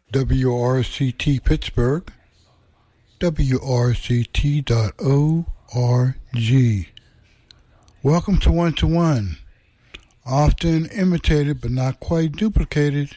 WRCT Pittsburgh, WRCT.org. Welcome to One to One, often imitated but not quite duplicated.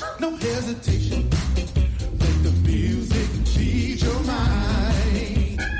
Hesitation, let the music feed your mind.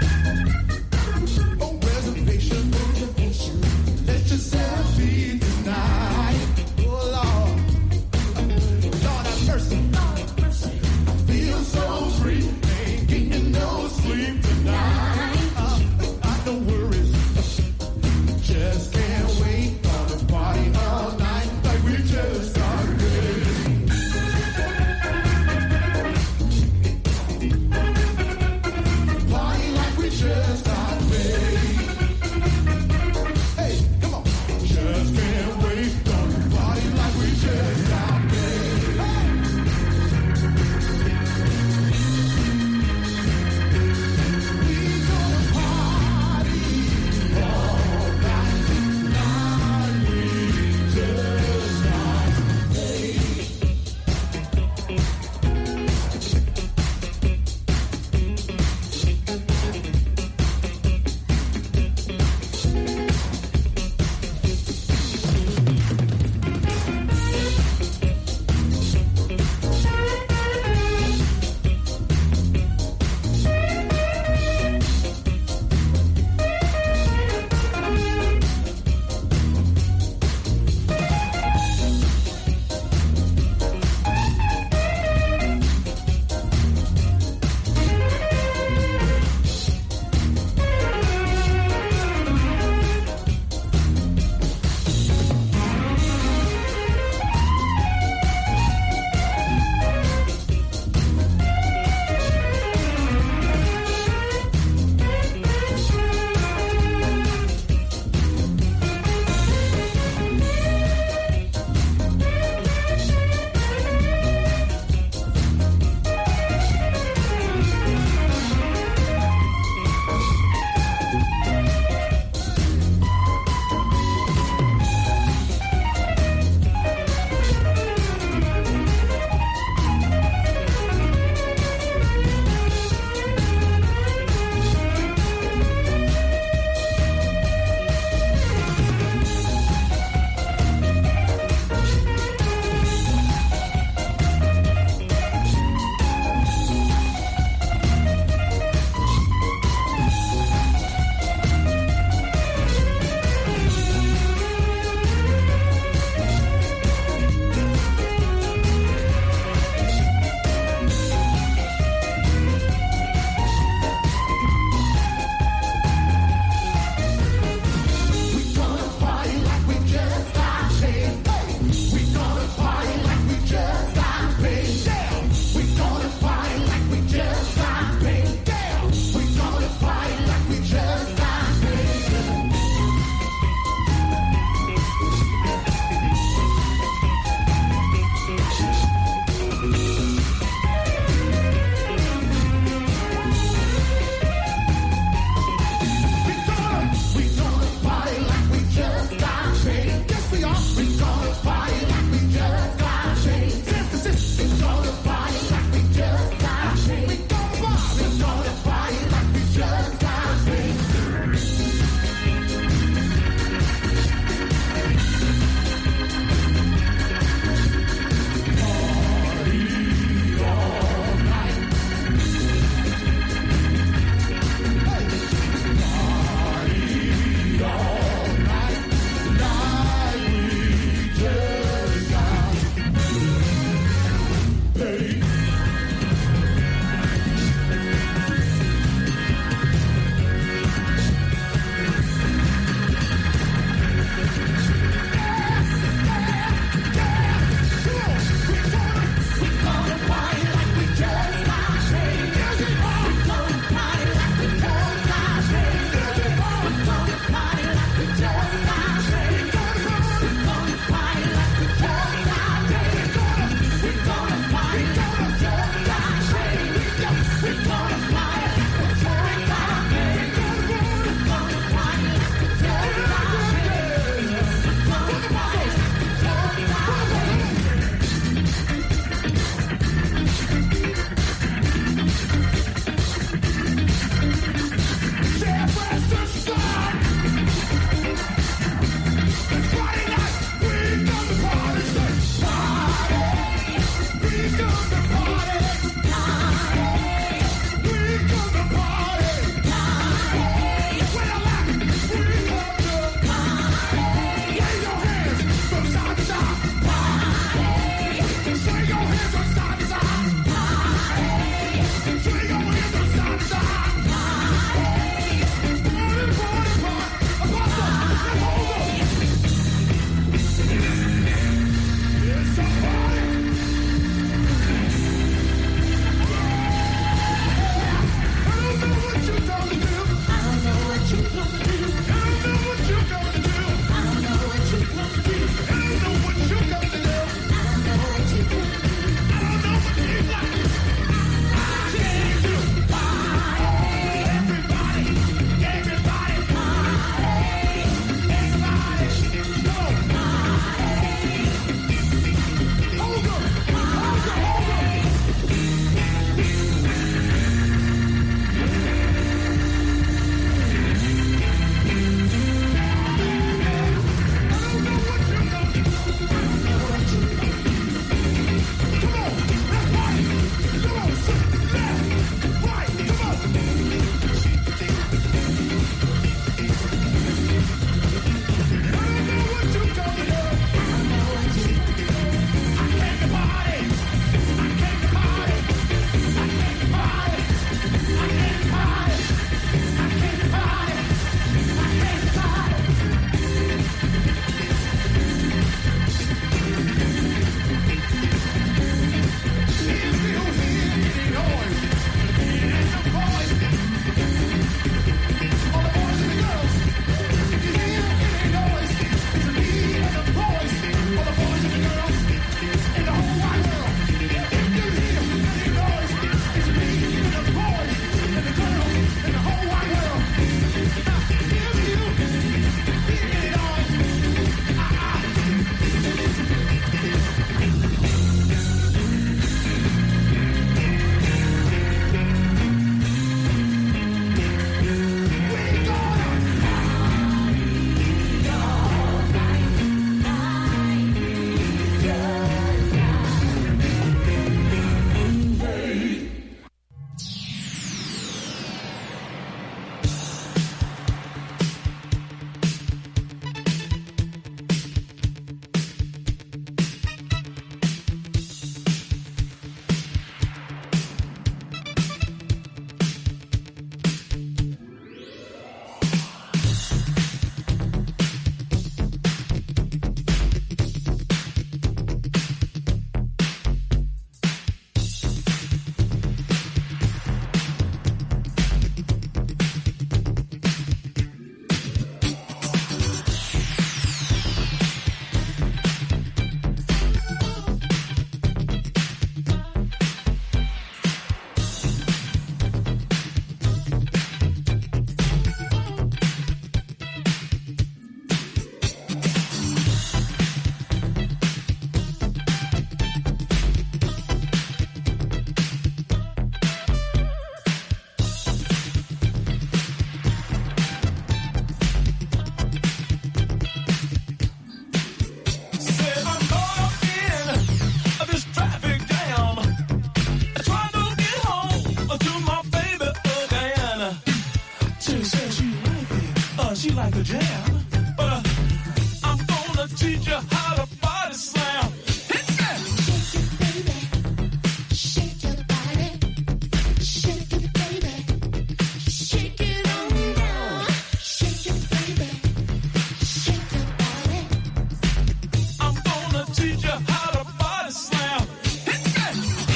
like a jam. But I'm gonna teach you how to body slam. Hit that! Shake it, baby. Shake your body. Shake it, baby. Shake it on down. Shake it, baby. Shake your body. I'm gonna teach you how to body slam. Hit that!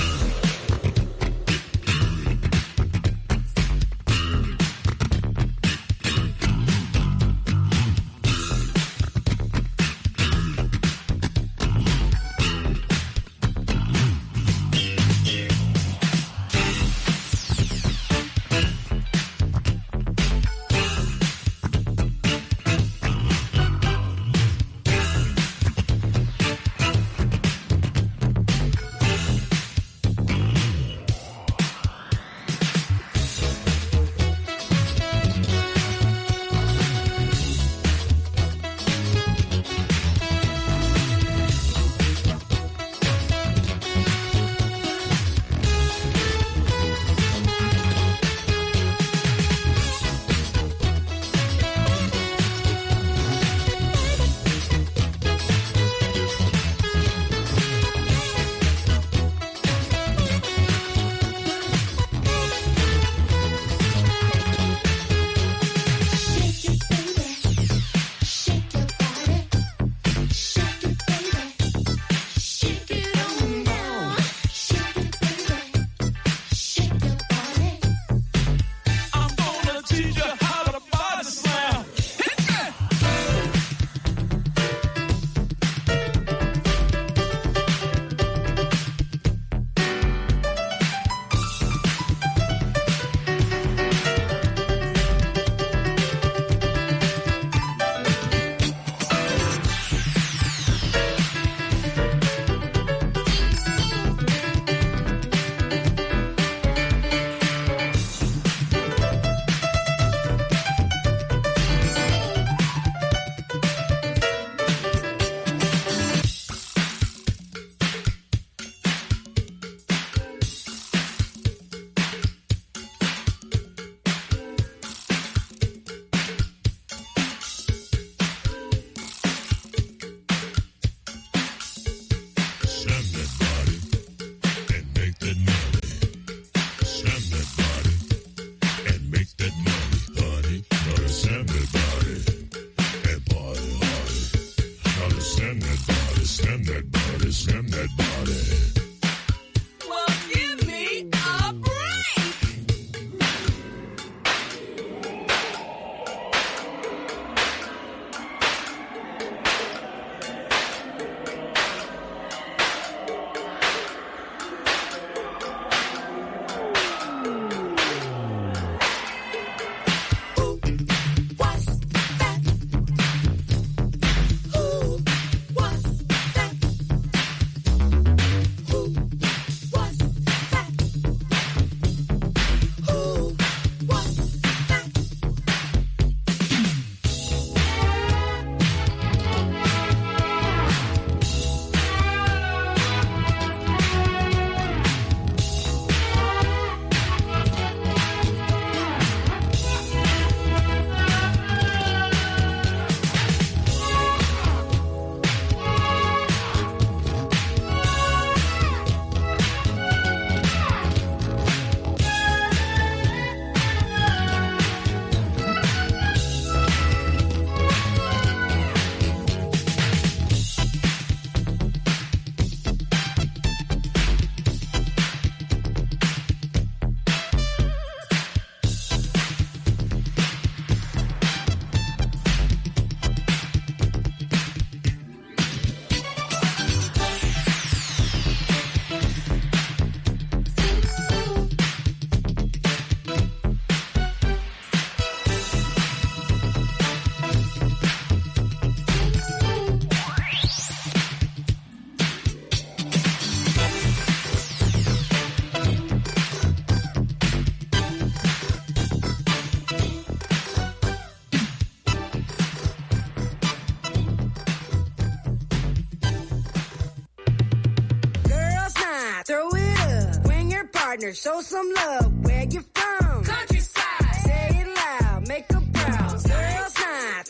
partner, show some love. Where you from? Countryside. Say it loud, make 'em proud. Girls night,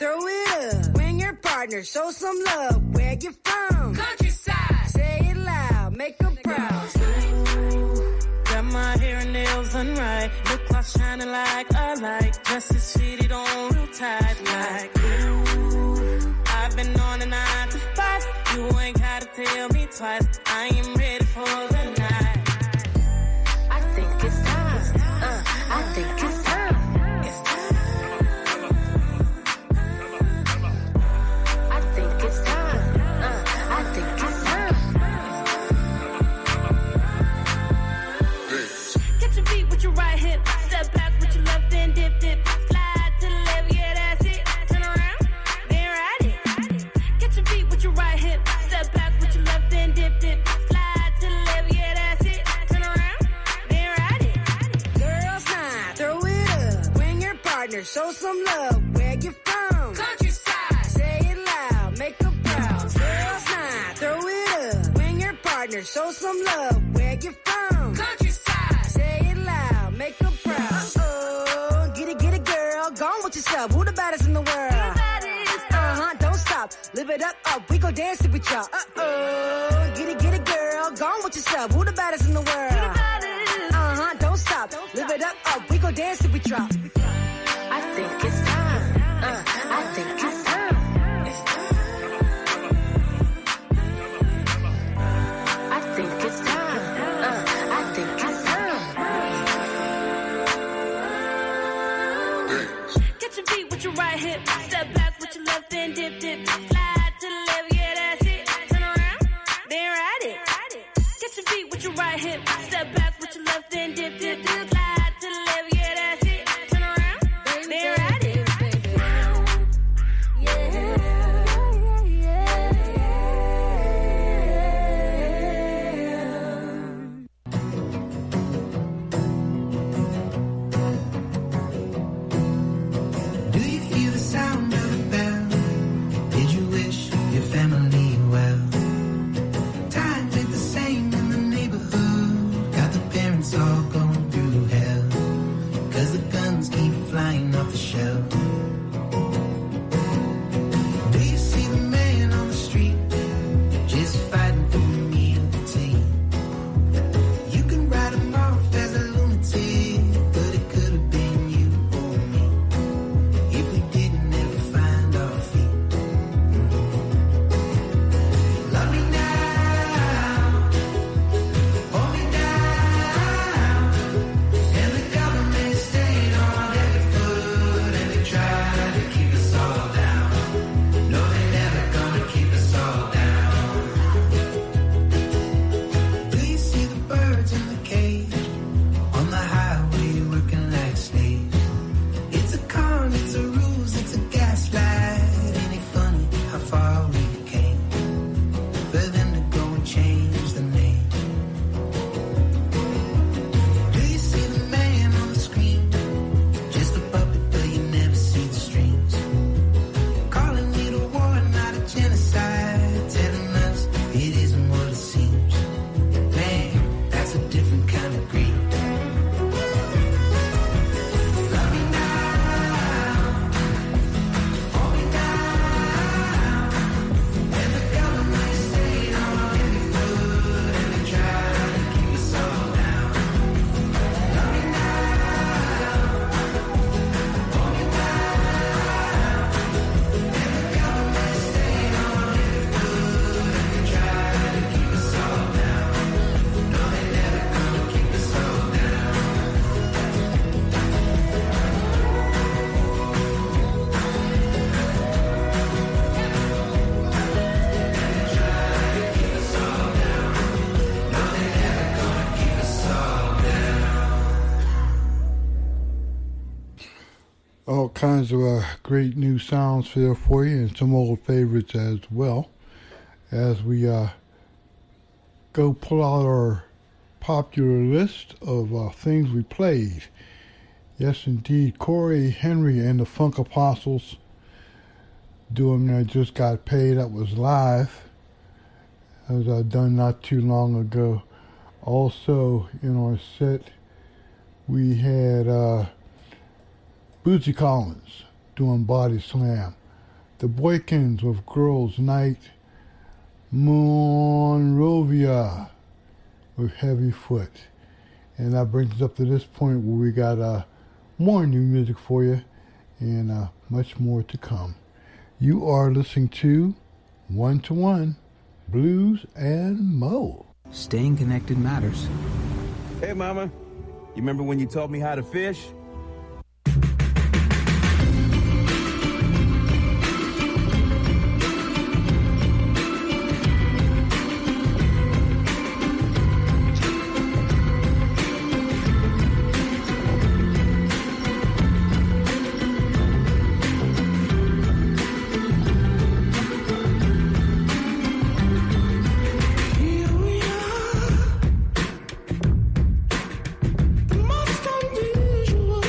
partner, show some love. Where you from? Countryside. Say it loud, make her proud. Got my hair and nails done right. Lip gloss shining like a light. Dress is fitted on real tight. Like, ooh, I've been on a 9 to 5. You ain't gotta tell me twice. I am ready for the night. I think it's time. I think it's time. I think it's time. I think it's time. Get your beat with your right hip. Step back with your left and dip, dip. Slide to the left, yeah, that's it. Turn around, then ride it. Get your beat with your right hip. Step back with your left and dip, dip. Slide to the left, yeah, that's it. Turn around, then ride it. Girls night, throw it up. Bring your partner, show some love. Where you from? Countryside. Say it loud, make her proud. Girls night, throw it up. Bring your partner, show some love. Where you from? Countryside. Say it loud, make her proud. Oh, get it, girl. Go on with yourself. Who the baddest in the world? Don't stop. Live it up. We go dance with y'all. Get it, girl. Go on with yourself. Who the baddest in the world? Don't stop. Live it up. We go dance with y'all. I think it's time. I think it's time. I think it's time. I think it's time. Get your beat with your right hip. Step back with your left and dip, dip. Slide to the left, yeah, that's it. Turn around, then ride it. Get your beat with your right hip. Step back with your left and dip, dip. Slide to the left, yeah, that's it. Turn around, then ride it. Do you hear the sound of a bell? Did you wish your family well? Times ain't the same in the neighborhood. Got the parents all going through hell. 'Cause the guns keep flying off the shelf. Do you see the man on the street just fighting for a meal to eat? You can write him off as a lunatic, but it could have been you or me if we didn't ever find our feet. Love me now, hold me down, and the government stayed on every foot, and they tried to keep us all down. No, they're never gonna keep us all down. Do you see the birds in the cage on the highway working like slaves? It's a con, it's a ruse, it's a gaslight. Ain't it funny how far we came for them to go and change the name? Do you see the man on the screen? Just a puppet, but you never see the strings. Calling it a war, not a genocide. Telling us it isn't what it seems. Man, that's a different kind of greed. Love me now, hold me down, and the government stayed on every foot, and they tried to keep us all down. Love me now, hold me down, and the government stayed on every foot, and they tried to keep us all down. No, they never gonna keep us all down. All kinds of great new sounds there for you, and some old favorites as well. As we go pull out our popular list of things we played. Yes, indeed, Corey Henry and the Funk Apostles doing I Just Got Paid. That was live. That was done not too long ago. Also, in our set, we had Bootsy Collins doing Body Slam. The Boykins with Girls Night. Monrovia with Heavy Foot. And that brings us up to this point where we got more new music for you and much more to come. You are listening to One to One Blues and Mo. Staying connected matters. Hey, Mama. You remember when you taught me how to fish? Here we are, the most unusual.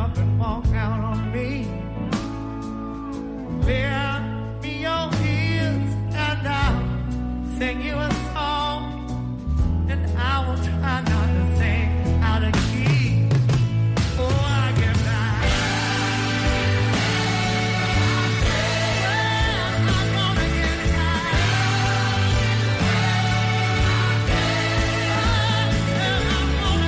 up and walk out on me. Lend me your ears and I'll sing you a song, and I will try not to sing out of key. Oh, I get back. Well, I'm gonna get high. And I'm gonna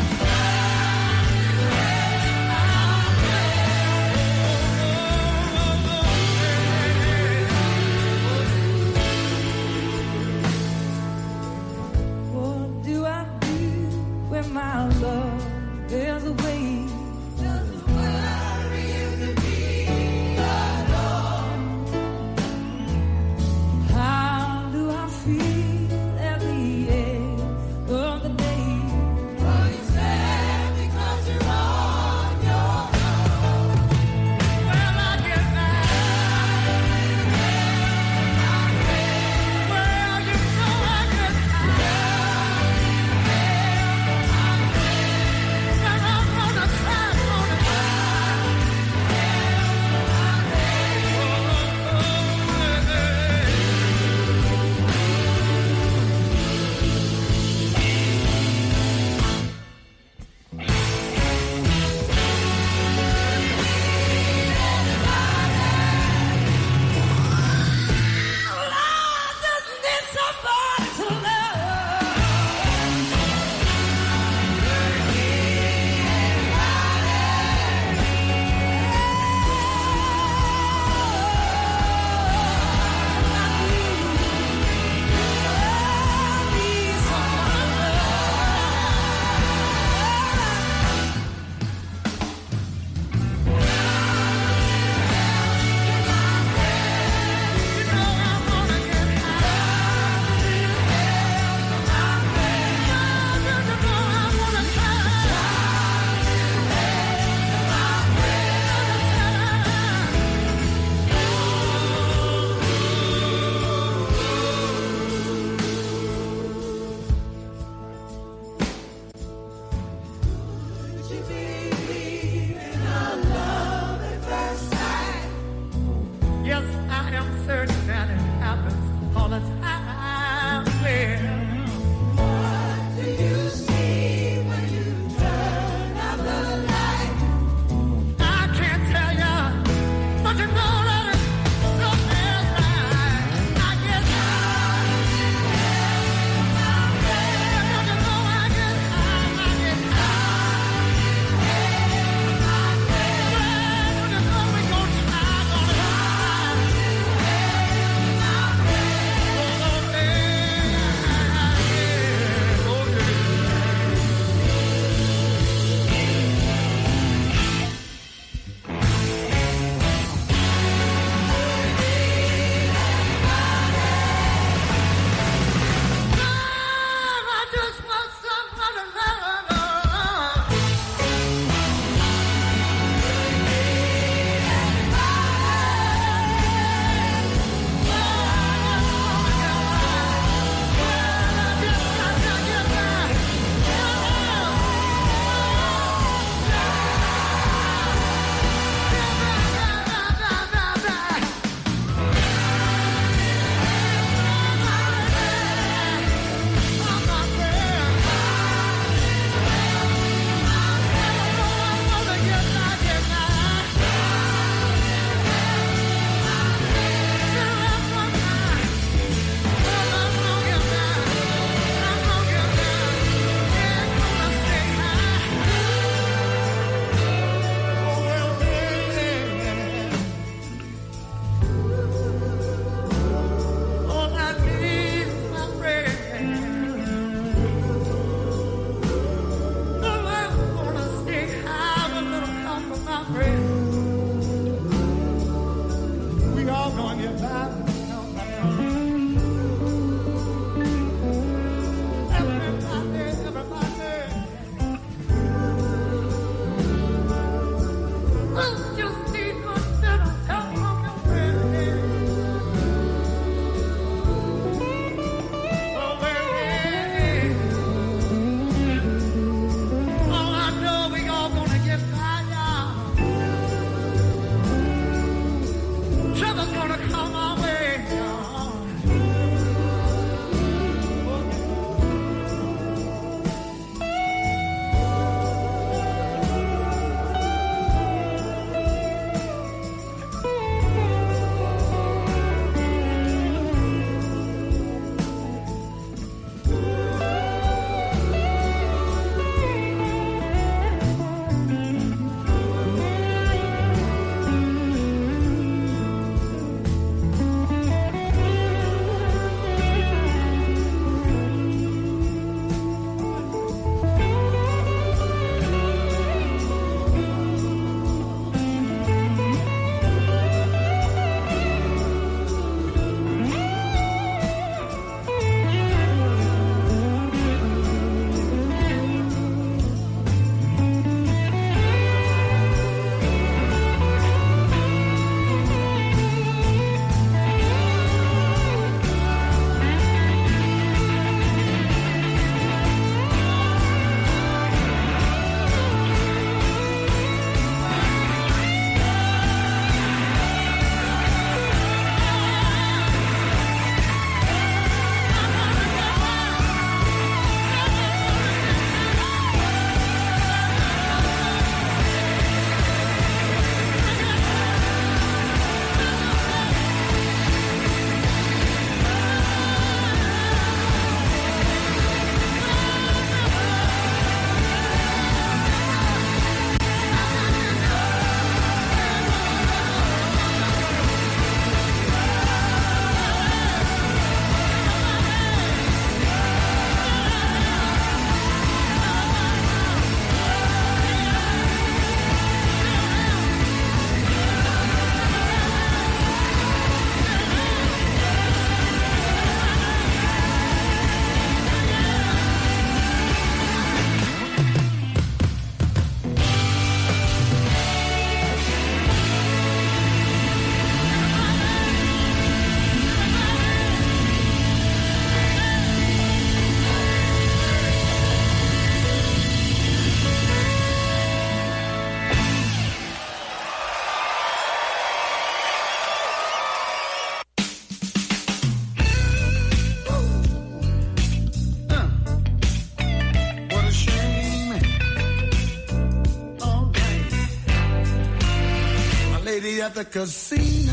lady at the casino.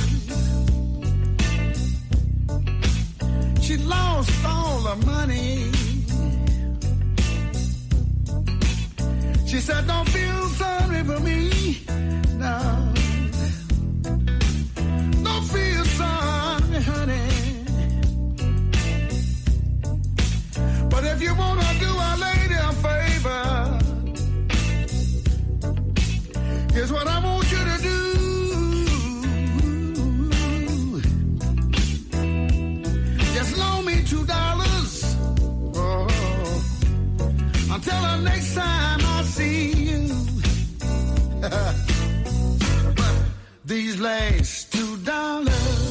She lost all her money. She said, don't feel sorry for me. No. Don't feel sorry, honey. But if you want to do a lady a favor, here's what I want you to do. Just loan me $2. Oh, until the next time I see you. But these last $2,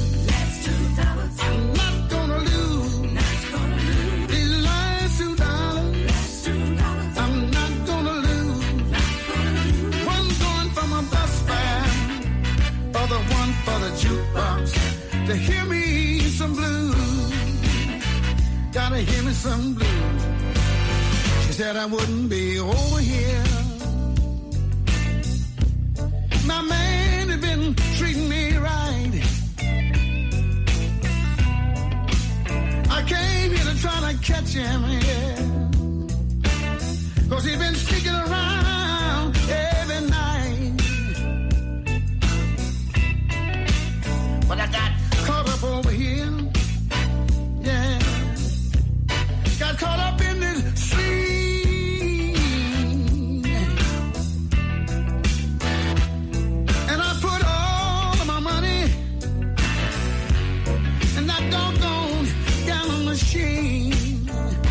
I'm not gonna lose. These last $2, I'm not gonna lose. One going for my bus fare, other one for the jukebox to hear me some blues. Gotta hear me some blues. She said I wouldn't be over here. My man had been treating me right. I came here to try to catch him, yeah. 'Cause he'd been sneaking around every night. But I got caught up over here, yeah. Got caught up in this scene. And I put all of my money in that doggone gallon machine.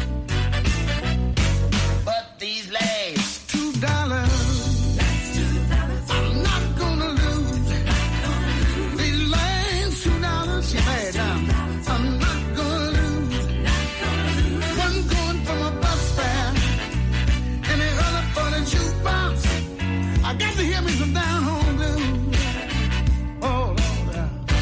But these last $2, I'm not gonna lose. These last $2, yeah, now, I'm not gonna lose. One going for my bus fare, and the other for the jukebox. I got to hear me some down home blues. Oh, Lord.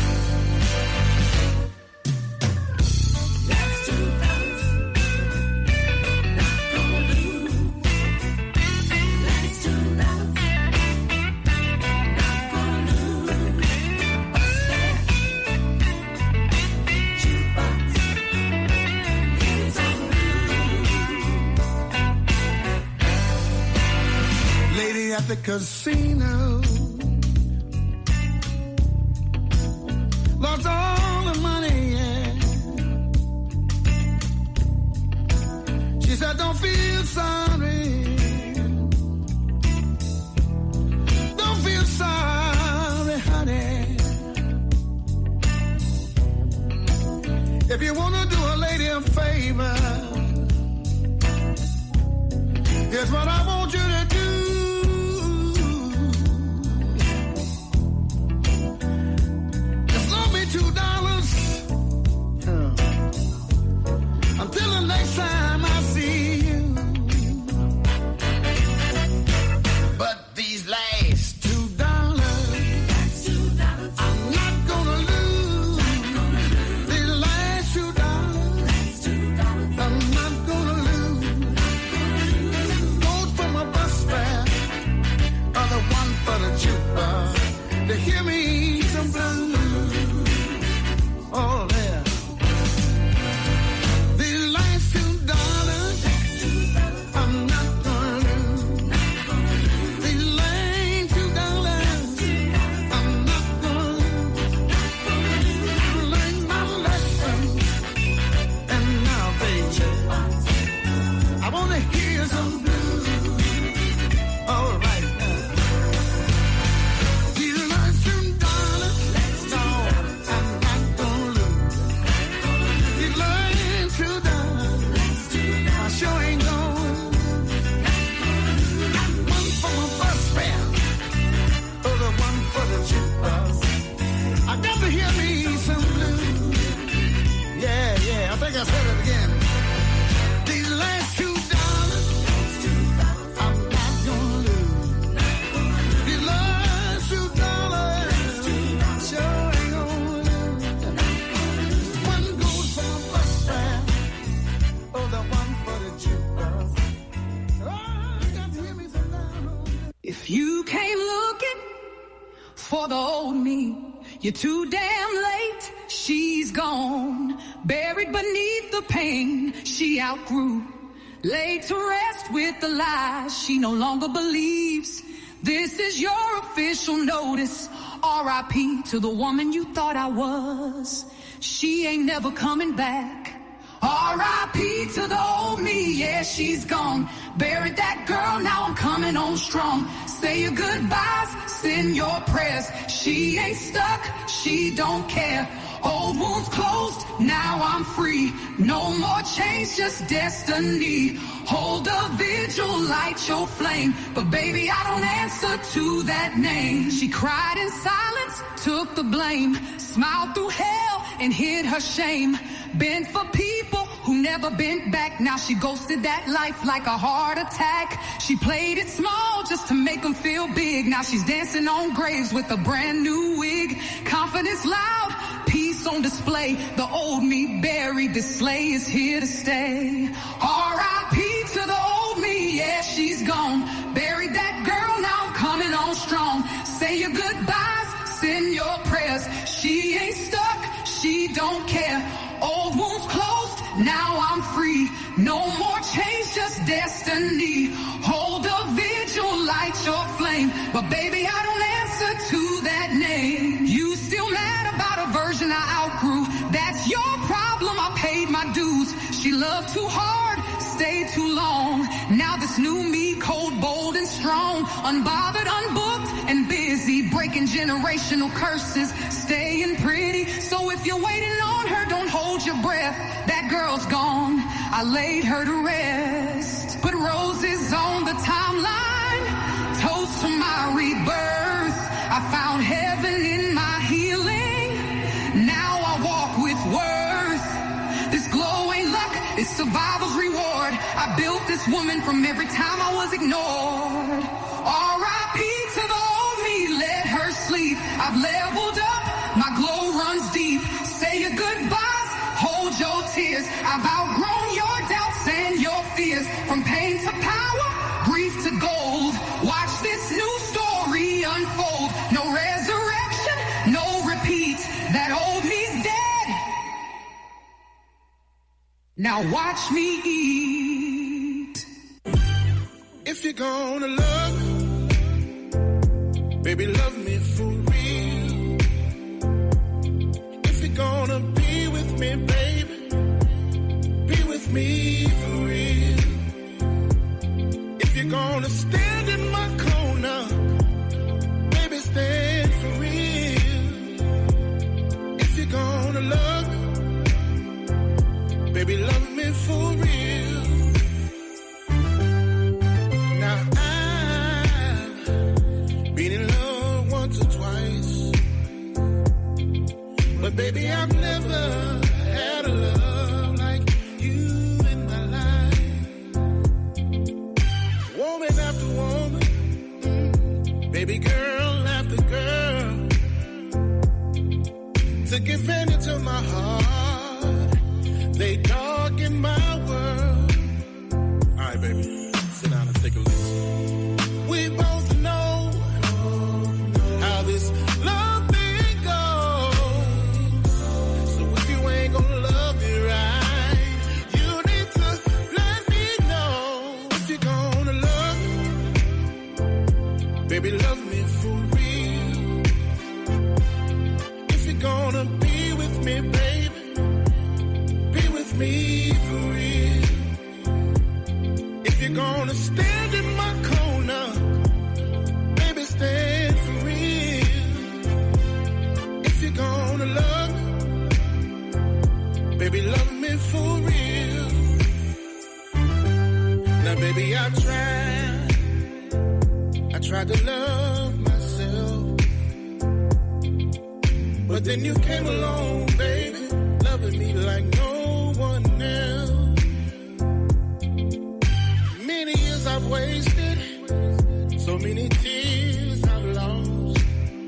Lady at the casino lost all the money, yeah. She said, don't feel sorry. Don't feel sorry, honey. If you want to do a lady a favor, here's what I want you to do. Just loan me $2 until the next time I see you. But these last $2, I'm not gonna lose. These last $2, I'm not gonna lose. Both for my bus fare, other one for the jukebox to hear me some blues. Oh, yeah. These last $2, I'm not gonna lose. These last $2, I'm not gonna lose. I learned my lesson, and now, baby, I wanna hear some blues. All right now. These last $2, no, I'm not gonna lose. These last $2, I sure ain't gonna. One for my bus fare, other one for the jukebox. I got to hear me some blues. Yeah, yeah, I think I said it again. These last $2, I'm not gonna lose. These last $2, I sure ain't gonna lose. One goes for my bus fare, other one for the jukebox. Oh, I got to hear me some down home. If you came looking for the old me. You're too damn late, she's gone. Buried beneath the pain she outgrew. Laid to rest with the lies she no longer believes. This is your official notice. R.I.P. to the woman you thought I was. She ain't never coming back. R.I.P. to the old me, yeah, she's gone. Buried that girl, now I'm coming on strong. Say your goodbyes, send your prayers. She ain't stuck, she don't care. Old wounds closed, now I'm free. No more change, just destiny. Hold a vigil, light your flame. But baby, I don't answer to that name. She cried in silence, took the blame. Smiled through hell and hid her shame. Bent for people who never bent back. Now she ghosted that life like a heart attack. She played it small just to make them feel big. Now she's dancing on graves with a brand new wig. Confidence loud, peace on display. The old me buried, this sleigh is here to stay. R.I.P. to the old me, yeah, she's gone. Buried that girl, now I'm coming on strong. Say your goodbyes, send your prayers. She ain't stuck, she don't care. Old wounds closed, now I'm free. No more change, just destiny. Hold a vigil, light your flame. But baby, I don't answer to that name. You still mad about a version I outgrew. That's your problem, I paid my dues. She loved too hard, stayed too long. Now this new me, cold, bold, and strong. Unbothered, unbooked, and busy. Breaking generational curses, staying pretty. So if you're waiting on her, don't hold your breath. That girl's gone, I laid her to rest. Put roses on the timeline, toast to my rebirth. I found heaven in my healing, now I walk with worth. This glow ain't luck, it's survival's reward. I built this woman from every time I was ignored. R.I.P. to the old me, let her sleep. I've leveled up, my glow runs deep. Say your goodbyes, hold your tears. I've outgrown your doubts and your fears. From pain to power, grief to gold. Watch this new story unfold. No resurrection, no repeat. That old me's dead. Now watch me eat. If you're gonna love me, baby, love me for real. If you're gonna be with me, baby, be with me for real. If you're gonna stand in my corner, baby, stand for real. If you're gonna love me, baby, love me for real. Now I've been in love once or twice, but baby, I've never had a love like you in my life. Woman after woman, baby girl after girl, took advantage of my heart. They darken my world. All right, baby, sit down and take a listen. We both know how this love thing goes. So if you ain't gonna love me right, you need to let me know. If you're gonna love me, baby, love me for real. If you're gonna be with me, baby, be with me for real. If you're gonna stand in my corner, baby, stand for real. If you're gonna love me, baby, love me for real. Now, baby, I tried to love myself, but then you came along, baby, loving me like no one else. Many years I've wasted, so many tears I've lost,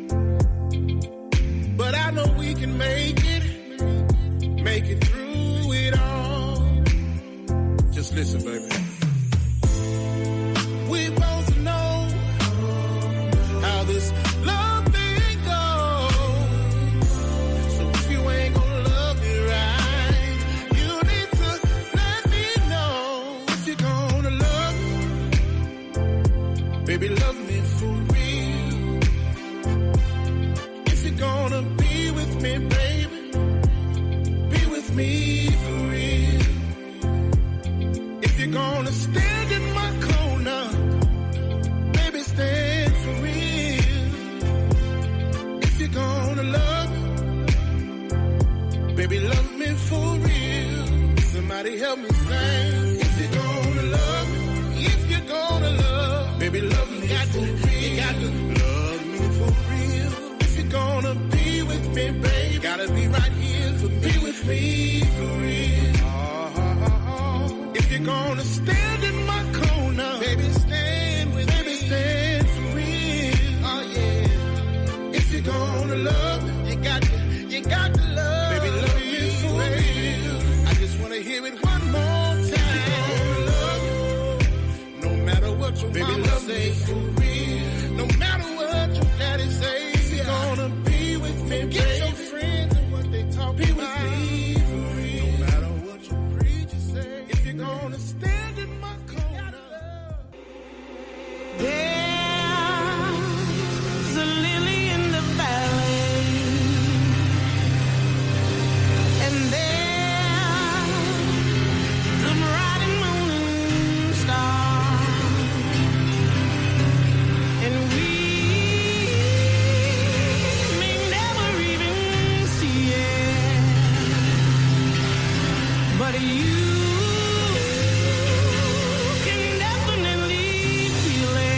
but I know we can make it through it all. Just listen, baby. We both know how this love thing help me sing. If you're gonna love me, if you're gonna love, baby, love me. You got to love me for real. If you're gonna be with me, baby, you gotta be right here for me. Be with me for real. If you're gonna stand in my corner, baby, stand with me. Stand for real. Oh yeah. If you're gonna love me, you got to love. Baby, love me for real. I just wanna hear it one more time. If you're gonna love me, no matter what your mama say for real, no matter what your daddy say, if you're gonna be with me, get your friends and what they talk about. Be with me for real. No matter what your preacher say, if you're gonna stand in my corner. There's a lily in the valley, and there's a bright and morning star, and we may never even see it, but you can definitely feel it.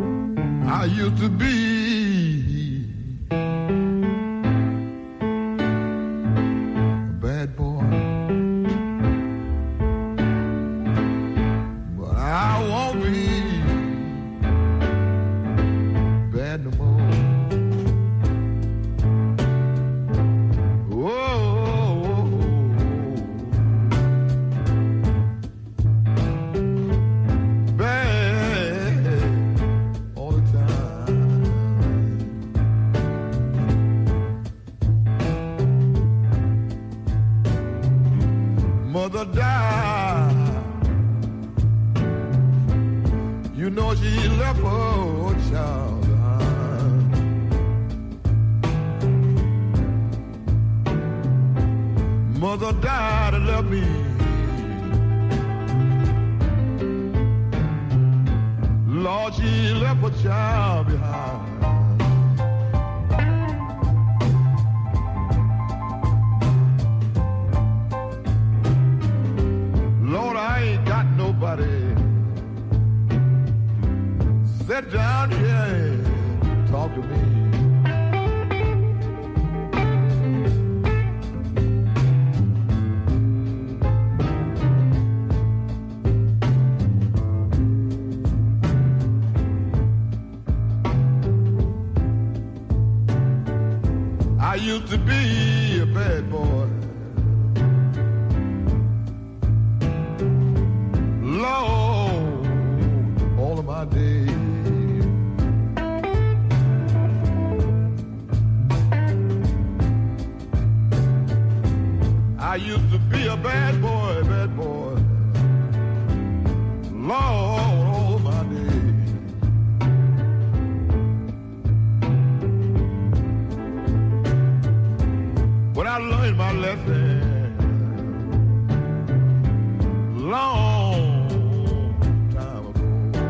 I used to be You know she left her child behind. Mother died and left me. Lord, she left her child behind. Lord, I ain't got nobody. Sit down here and talk to me. I used to be a bad boy. Lord, all of my days. I used to be a bad boy, bad boy. Lord, all of my days. When I learned my lesson, long time ago.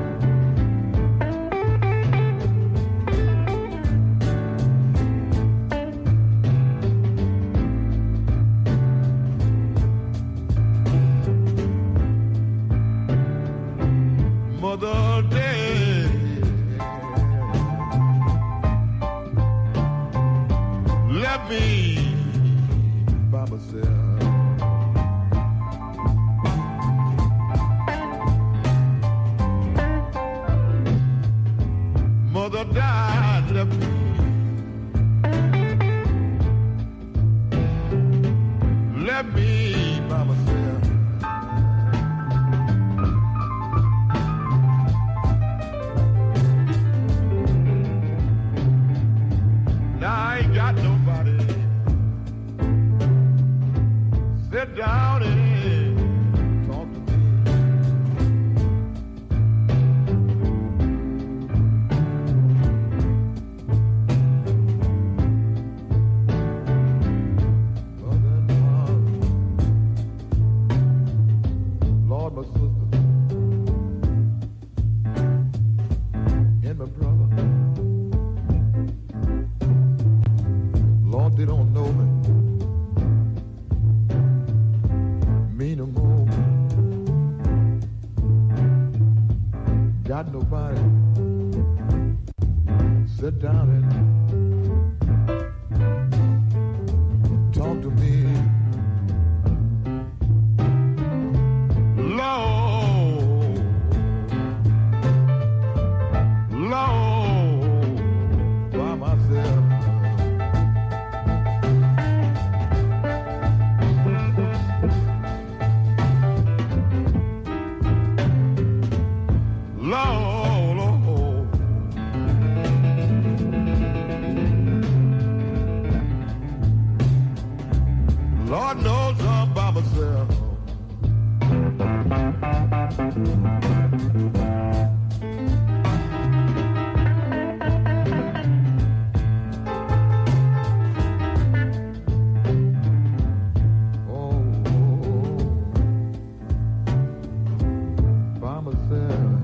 Mother dead, left me by myself. Mother died, left me. Left me by myself. Now I ain't got nobody. Sit down and talk to me. Mother and father, Lord, my sister, and my brother. Lord, they don't know me no more. Got nobody. Sit down and talk to me. Lord, Lord, by myself. Lord, Lord. Lord knows I'm by myself. Oh, by myself.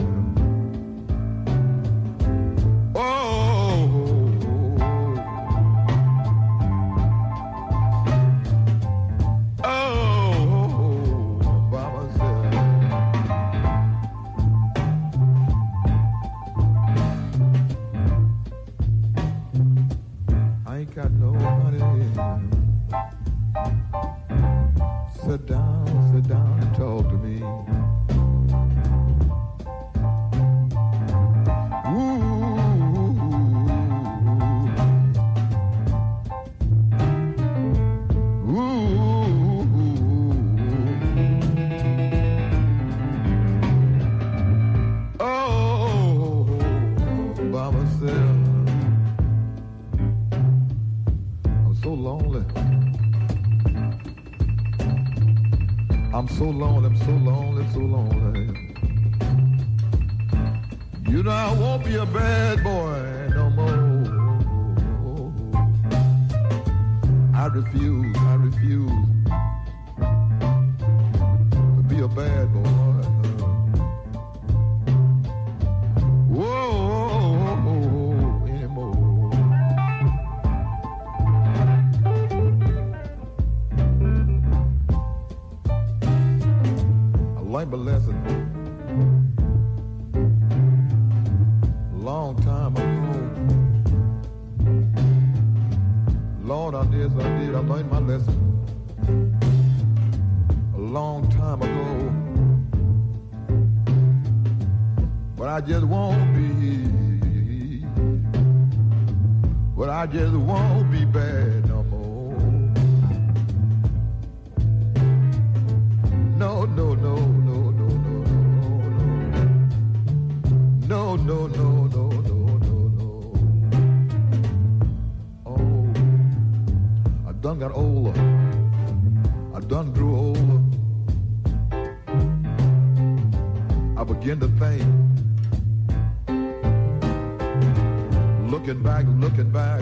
Got nobody. Sit down and talk to me. Oh, by myself. So lonely. I'm so lonely, I'm so lonely, so lonely. You know I won't be a bad boy no more. I refuse to be a bad boy. Whoa, anymore. I learned my lesson a long time ago. Lord, I did. I learned my lesson a long time ago. But I just won't be. But I just won't be bad no more. No, no, no, no, no, no, no, no, no, no, no, no, no. Oh, I done got older. I done grew older. I began to think. Looking back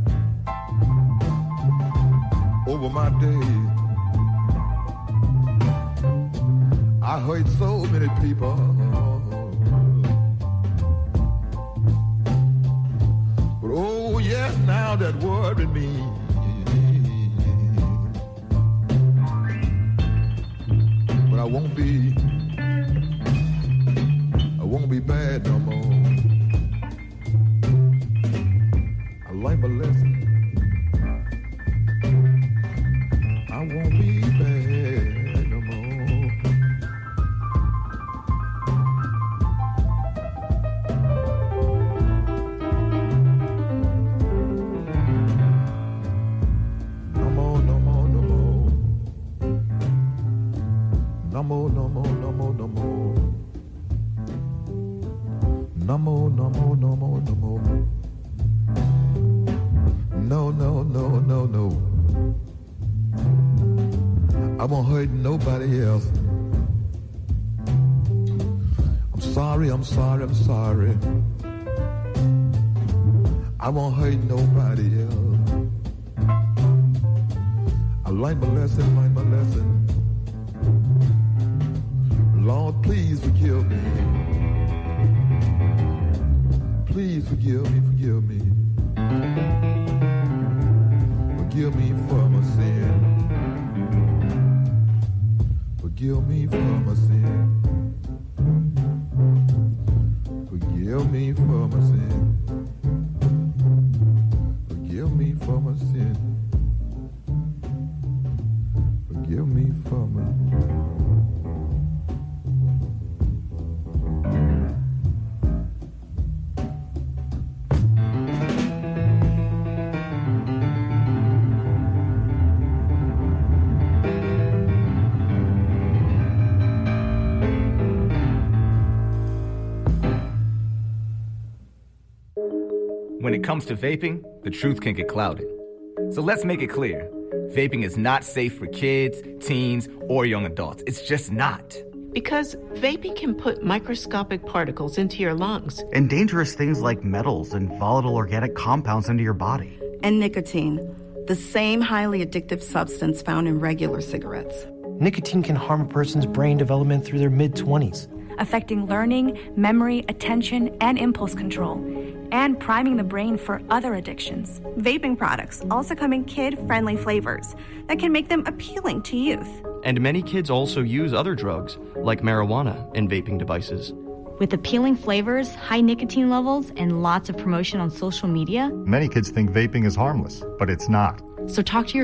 over my days, I hurt so many people. But oh yes, now that worried me. But I won't be bad no more. Learn my lesson. I won't be bad no more. No more, no more, no more. No more, no more, no more, no more. No more, no more, no more, no more. No, no, no, no, no. I won't hurt nobody else. I'm sorry. I won't hurt nobody else. I learned my lesson. Lord, please forgive me. Please forgive me. Forgive me for my sin. Forgive me for my sin. Forgive me for my sin. Forgive me for my sin. Forgive me for my sin. When it comes to vaping, the truth can get clouded. So let's make it clear. Vaping is not safe for kids, teens, or young adults. It's just not. Because vaping can put microscopic particles into your lungs. And dangerous things like metals and volatile organic compounds into your body. And nicotine, the same highly addictive substance found in regular cigarettes. Nicotine can harm a person's brain development through their mid-20s. Affecting learning, memory, attention, and impulse control, and priming the brain for other addictions. Vaping products also come in kid-friendly flavors that can make them appealing to youth. And many kids also use other drugs, like marijuana, in vaping devices. With appealing flavors, high nicotine levels, and lots of promotion on social media, many kids think vaping is harmless, but it's not. So talk to your